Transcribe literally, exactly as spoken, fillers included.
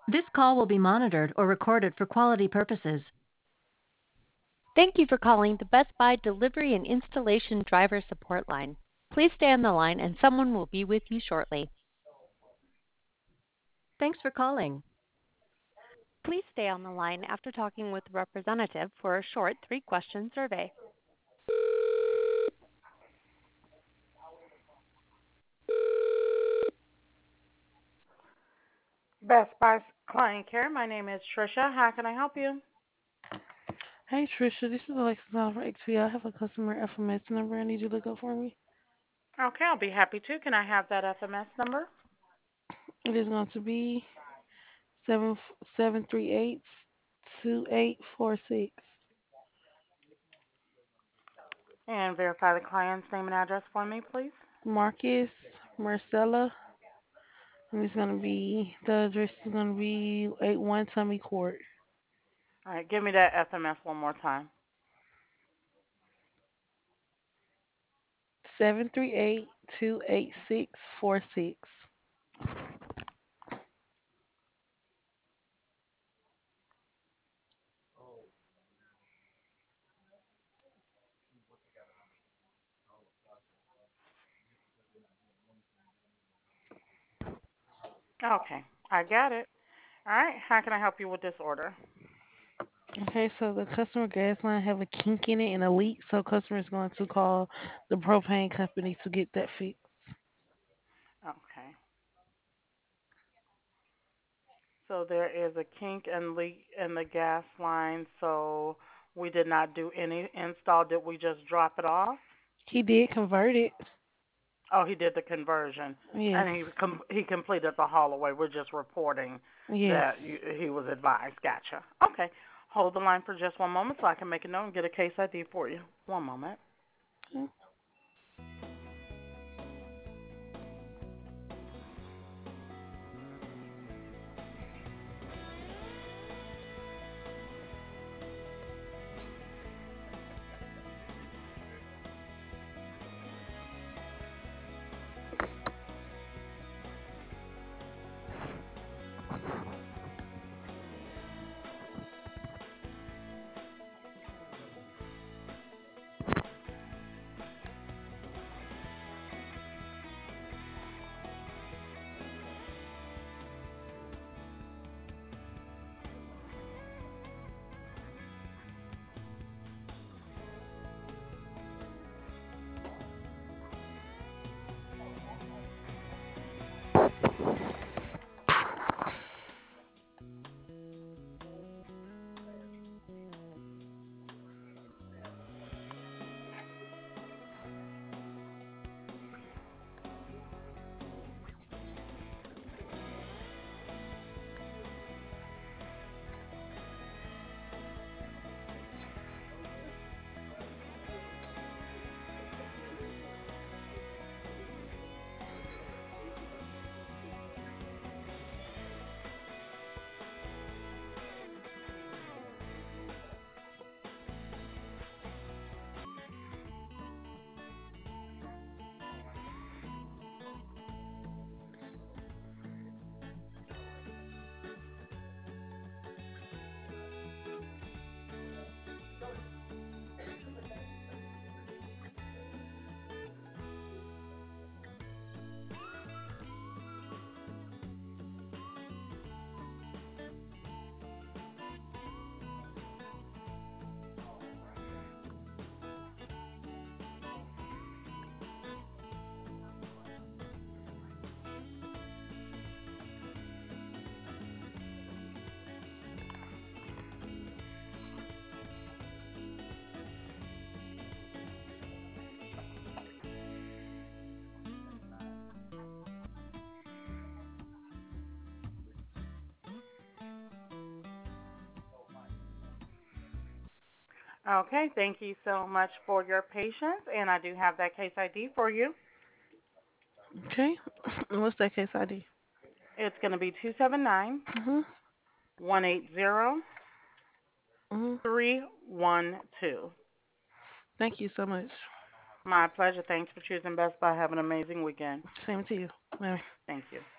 This call will be monitored or recorded for quality purposes. Thank you for calling the Best Buy Delivery and Installation Driver Support Line. Please stay on the line and someone will be with you shortly. Thanks for calling. Please stay on the line after talking with a representative for a short three-question survey. Best Buy Client Care. My name is Trisha. How can I help you? Hey Trisha, this is Alexis on for X P. I have a customer F M S number I need you to look up for me. Okay, I'll be happy to. Can I have that F M S number? It is going to be seven seven three eight two eight four six. And verify the client's name and address for me, please. Marcus Marcella, and it's gonna be the address is gonna be eight one Tummy Court. All right, give me that F M S one more time. Seven three eight two eight six four six. Okay, I got it. All right, how can I help you with this order? Okay, so the customer gas line have a kink in it and a leak, so customer is going to call the propane company to get that fixed. Okay. So there is a kink and leak in the gas line, so we did not do any install. Did we just drop it off? He did convert it. Oh, he did the conversion, Yes. and he com- he completed the haul away. We're just reporting Yes. that you, he was advised. Gotcha. Okay. Hold the line for just one moment so I can make a note and get a case I D for you. One moment. Okay. Thank you so much for your patience, and I do have that case I D for you. Okay. What's that case I D? It's going to be two seven nine Mhm. one eight zero Mhm. three one two. Thank you so much. My pleasure. Thanks for choosing Best Buy. Have an amazing weekend. Same to you. Bye. Thank you.